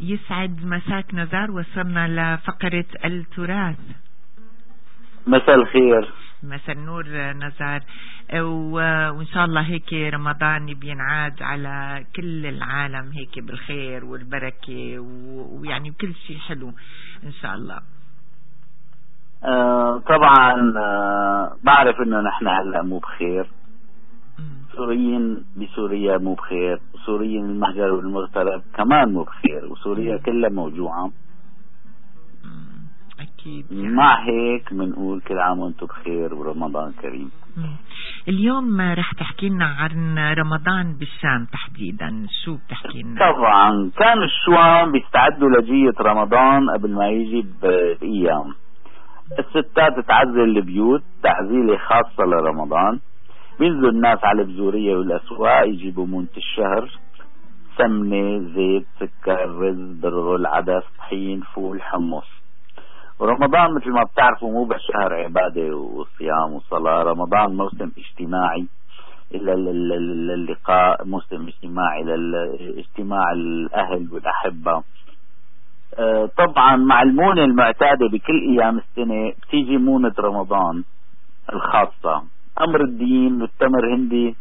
يسعد مساك نزار، وصلنا لفقرة التراث. مساء الخير. مساء النور نزار، وإن شاء الله هيك رمضان بينعاد على كل العالم هيك بالخير والبركة ويعني كل شيء حلو إن شاء الله. طبعا بعرف إنه نحن هلأ مو بخير، سوريين بسوريا مو بخير، وسوريين المهجر والمغترب كمان مو بخير، وسوريا كلها موجوعة أكيد. يعني مع هيك بنقول كل عام وانتم بخير ورمضان كريم. اليوم رح تحكي لنا عن رمضان بالشام تحديدا، شو بتحكي لنا؟ طبعا كانوا الشوام بيستعدوا لجية رمضان قبل ما يجي بأيام. الستات تعزل البيوت تعزيلة خاصة لرمضان، بينزلوا الناس على البزورية والأسواق يجيبوا مونة الشهر، سمنة، زيت، سكر، رز، برغل، عدس، طحين، فول، حمص. ورمضان مثل ما بتعرفوا مو بس شهر عبادة وصيام وصلاة، رمضان موسم اجتماعي إلى اللقاء، موسم اجتماعي لاجتماع الأهل والأحبة. طبعا مع المونة المعتادة بكل أيام السنة بتيجي مونة رمضان الخاصة، أمر الدين والتمر هندي،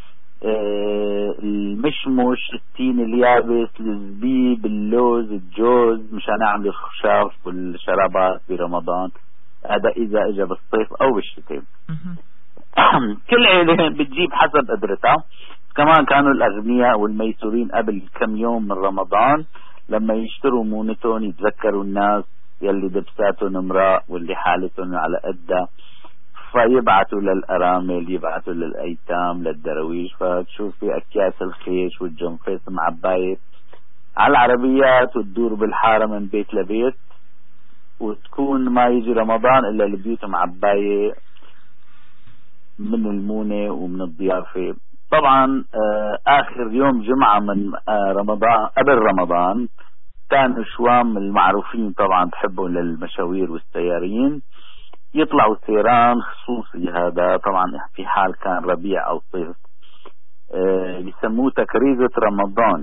المشمش، التين اليابس، الزبيب، اللوز، الجوز مشان اعمل الخشاف والشرابات برمضان، هذا اذا اجى بالصيف او بالشتاء. كل عيلة بتجيب حسب قدرتها. كمان كانوا الاغنياء والميسورين قبل كم يوم من رمضان لما يشتروا مونتهم يتذكروا الناس يلي دبساتهم امراء واللي حالتهم على قدها، فيبعثوا للأرامل، يبعثوا للأيتام، للدرويش. فتشوف في أكياس الخيش والجنفيس معباية على العربيات وتدور بالحارة من بيت لبيت، وتكون ما يجي رمضان إلا البيوت معباية من المونة ومن الضيافة. طبعا آخر يوم جمعة من رمضان قبل رمضان كانوا شوام المعروفين طبعا بحبوا للمشاوير والسيارين يطلعوا سيران خصوصي، هذا طبعا في حال كان ربيع أو صيف، يسموه تكريزة رمضان.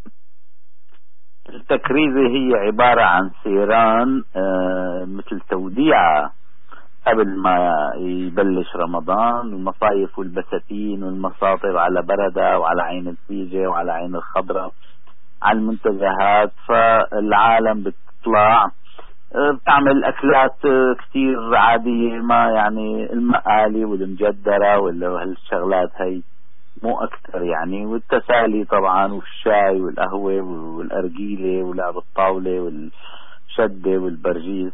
التكريزة هي عبارة عن سيران مثل توديعة قبل ما يبلش رمضان، المصايف والبساتين والمساطر على بردة وعلى عين الفيجة وعلى عين الخضراء على المنتزهات. فالعالم بتطلع بتعمل أكلات كتير عادية، ما يعني المقالي والمجدرة ولا هالشغلات هاي مو أكثر يعني، والتسالي طبعا والشاي والقهوة والأرجيلة ولعب الطاولة والشدة والبرجيز.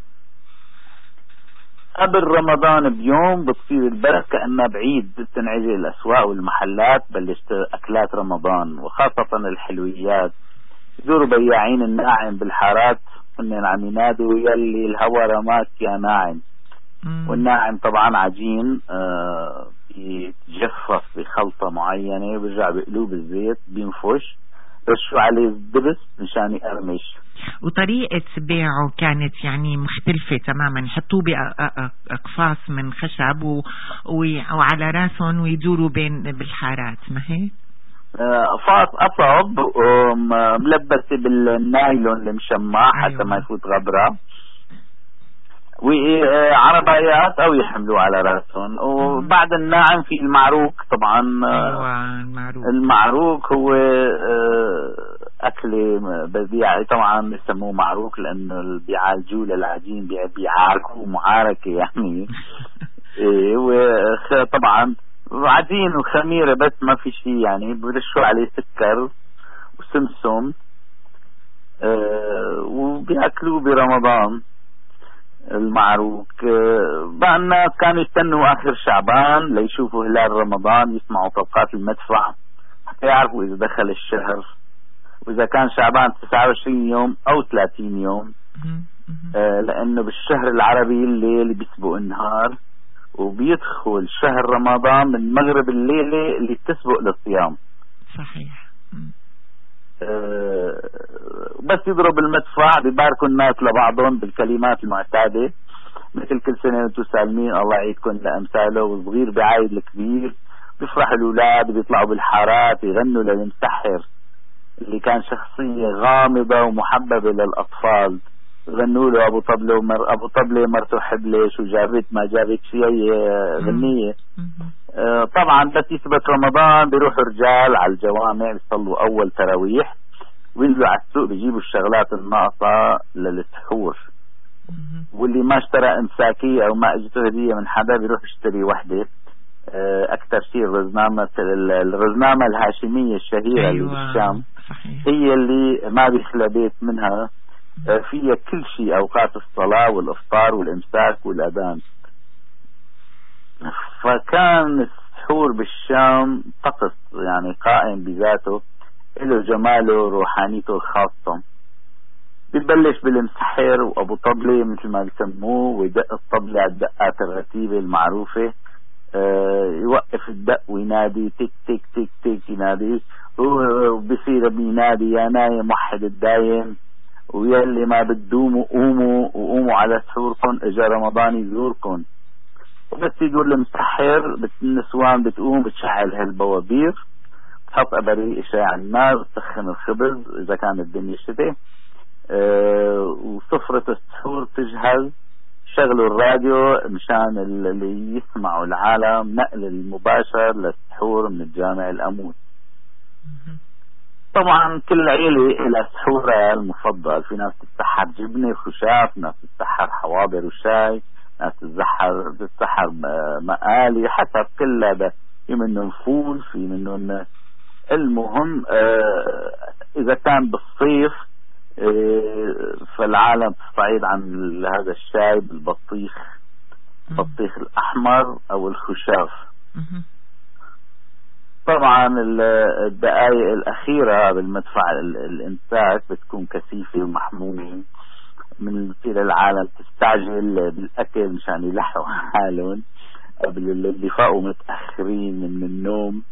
قبل رمضان بيوم بتصير البلد كأنها بعيد، بتنعزل الأسواق والمحلات، بلشت أكلات رمضان وخاصة الحلويات. يزوروا بياعين الناعم بالحارات هن عم ينادوا يلي الهوى رماك يا ناعم. والناعم طبعا عجين بيتجفف بخلطة معينة، بيرجع بقلوب الزيت بينفش، رشوا عليه الدبس مشان يقرمش. وطريقة بيعه كانت يعني مختلفة تماما، يحطوه بأقفاص من خشب وعلى راسهم ويدوروا بين بالحارات، ما هيك؟ فاص قصب ملبسة بالنايلون المشمع حتى ما يفوت غبرة، وعربايات او يحملوا على راسهم. وبعد الناعم في المعروك طبعا. المعروك هو اكله ببيع طبعا يسموه معروك لانه بيعالجوه للعجين، بيعاركوه معاركه يعني. وطبعا عجين وخميره بس ما في شيء يعني، برشوا عليه سكر وسمسم وبياكلوه برمضان المعروك. بقى الناس كانوا يستنوا آخر شعبان ليشوفوا هلال رمضان، يسمعوا طلقات المدفع حتى يعرفوا إذا دخل الشهر، وإذا كان شعبان 29 يوم أو 30 يوم. لأنه بالشهر العربي الليل بيسبق النهار، وبيدخل شهر رمضان من مغرب الليلة اللي بتسبق للصيام. صحيح. بس يضرب المدفع بيباركوا الناس لبعضهم بالكلمات المعتادة، مثل كل سنة وانتم سالمين الله يعيدكم لأمثاله، والصغير بيعايد الكبير، بيفرح الأولاد بيطلعوا بالحارات يغنوا للمسحر اللي كان شخصية غامضة ومحببة للأطفال. غنوا له أبو طبلة مرته حبلش وجابت ما جابت شيء غنية. طبعا بس يثبت رمضان بيروحوا رجال على الجوامع بيصلوا أول تراويح وينزلوا على السوق بيجيبوا الشغلات الناقصة للسحور. واللي ما اشترى امساكية او ما اجته هدية من حدا بيروح يشتري وحدة. اكثر شيء الرزنامة الهاشمية الشهيرة. أيوة. اللي بالشام صحيح. هي اللي ما بيخلى بيت منها فيها كل شيء، اوقات الصلاة والافطار والامساك والاذان. فكان السحور بالشام طقس يعني قائم بذاته، له جماله روحانيته الخاصة. بيبلش بالمسحر وابو طبلة مثل ما بيسموه، ويدق الطبلة على الدقات الرتيبة المعروفة. يوقف الدق وينادي تك تك تك تك ينادي، وبصير بينادي يا نايم وحد الدايم، ويلي ما بتدوموا قوموا على سحوركم اجا رمضان يزوركم. وبس يقول المسحر النسوان بتقوم بتشعل هالبوابير، تحط ابريق اشعاع على النار، تسخن الخبز اذا كان الدنيا شتاء. وسفرة السحور تجهز، شغلوا الراديو مشان اللي يسمعوا العالم نقل المباشر للسحور من الجامع الأمون. طبعا كل عيلة إلى سحورها المفضل، في ناس تتسحر جبنة خشاف، ناس تتسحر حواضر وشاي، ناس تتسحر مقالي، حسب كل هذا. في منهم فول، في منهم. المهم إذا كان بالصيف فالعالم تستعيد عن هذا الشاي بالبطيخ، البطيخ الأحمر أو الخشاف. طبعا الدقائق الأخيرة بالمدفع الإمساك بتكون كثيفة ومحمومة، من تصير العالم تستعجل بالأكل مشان يلحقوا حالهم قبل اللي فاقوا متأخرين من النوم.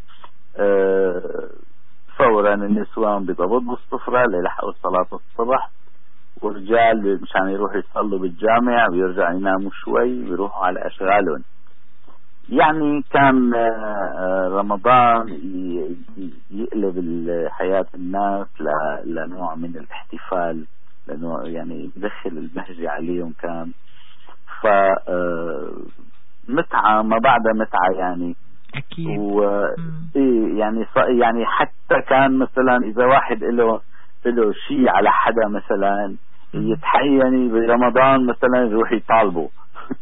فورا النسوان بيضبطوا السفرة ليلحقوا صلاة الصبح، ورجال مشان يروحوا يصلوا بالجامع ويرجعوا يناموا شوي ويروحوا على أشغالهم. يعني كان رمضان يقلب حياة الناس لنوع من الاحتفال، لنوع يعني يدخل البهجة عليهم كان. متعة ما بعد متعة يعني. أكيد. يعني حتى كان مثلا إذا واحد له شيء على حدا مثلا يتحيني برمضان مثلا يروح يطالبه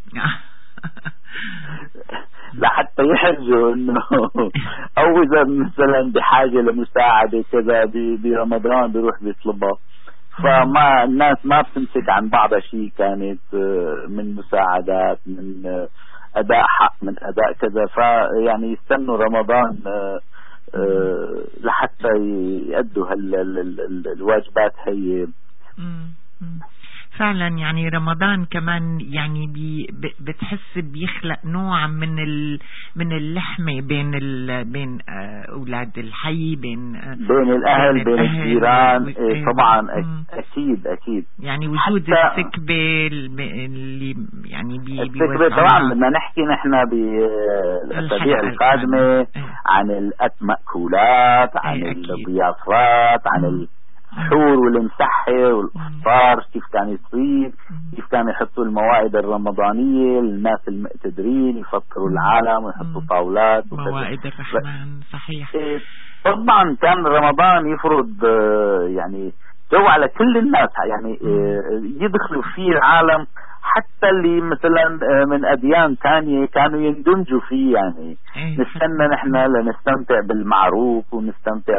لحتى يحرجوا انه او اذا مثلا بحاجة لمساعدة كذا برمضان بيروح بيطلبها. فما الناس ما بتمسك عن بعضها شيء، كانت من مساعدات، من أداء حق، من أداء كذا. فيعني يستنوا رمضان لحتى يأدوا الواجبات هي. فعلا يعني رمضان كمان يعني بتحس بيخلق نوع من اللحمة بين أولاد الحي، بين الأهل، بين الجيران. طبعا أكيد يعني وجود السكبة اللي يعني السكبة. طبعا بدنا نحكي نحن بالأسابيع القادمة عن المأكولات، عن الضيافات، عن السحور والمسحر والافطار، كيف كان يصير، كيف كانوا يحطوا الموائد الرمضانية للناس المقتدرين، يفطروا العالم ويحطوا طاولات موائد الرحمن. صحيح. طبعا كان رمضان يفرض يعني جو على كل الناس، يعني يدخلوا فيه العالم، حتى اللي مثلا من أديان ثانية كانوا يندمجوا فيه. يعني نستنى نحن لنستمتع بالمعروف ونستمتع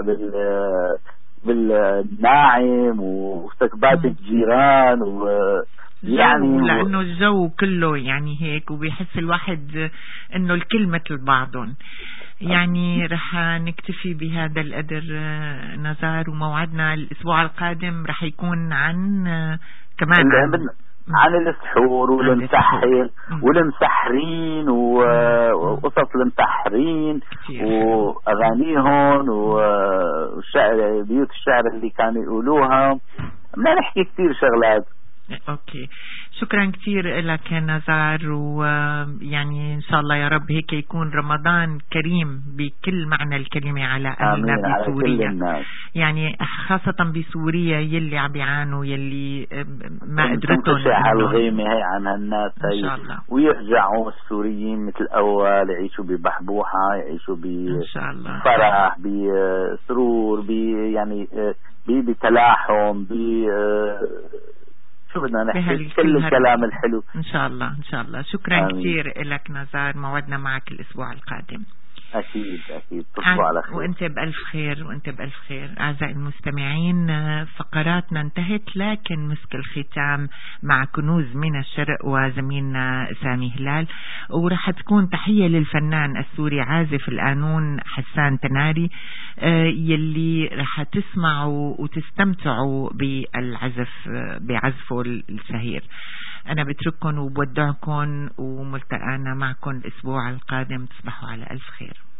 بالناعم وسكبات الجيران يعني لأنه الجو كله يعني هيك، وبيحس الواحد إنه الكل مثل بعضهم. يعني رح نكتفي بهذا القدر نزار، وموعدنا الأسبوع القادم رح يكون عن كمان عن السحور والمسحر والمسحرين وقصص المسحرين وأغانيهم والشعر، بيوت الشعر اللي كانوا يقولوها. بدنا نحكي كثير شغلات. أوكي، شكرا كثير لك نزار، ويعني إن شاء الله يا رب هيك يكون رمضان كريم بكل معنى الكلمة على أهلنا بسوريا، يعني خاصة بسوريا يلي عم بيعانوا، يلي ما قدرتهم على الغيمة هي عن هالناس إن شاء الله، ويرجعوا السوريين مثل الأول، يعيشوا ببحبوحة، يعيشوا بفرح، بسرور، يعني بتلاحم، شو بدنا نحكي، كل الكلام الحلو إن شاء الله. إن شاء الله. شكرا كثير لك نزار، موعدنا معك الأسبوع القادم. أكيد تصبحوا على خير، وأنت بألف خير، وأنت بألف خير. أعزائي المستمعين، فقراتنا انتهت، لكن مسك الختام مع كنوز من الشرق وزميلنا سامي هلال، ورح تكون تحية للفنان السوري عازف القانون حسان تناري، يلي رح تسمعوا وتستمتعوا بعزفه السهير. أنا بترككم وبودعكم، وملتقانا معكم الأسبوع القادم. تصبحوا على ألف خير.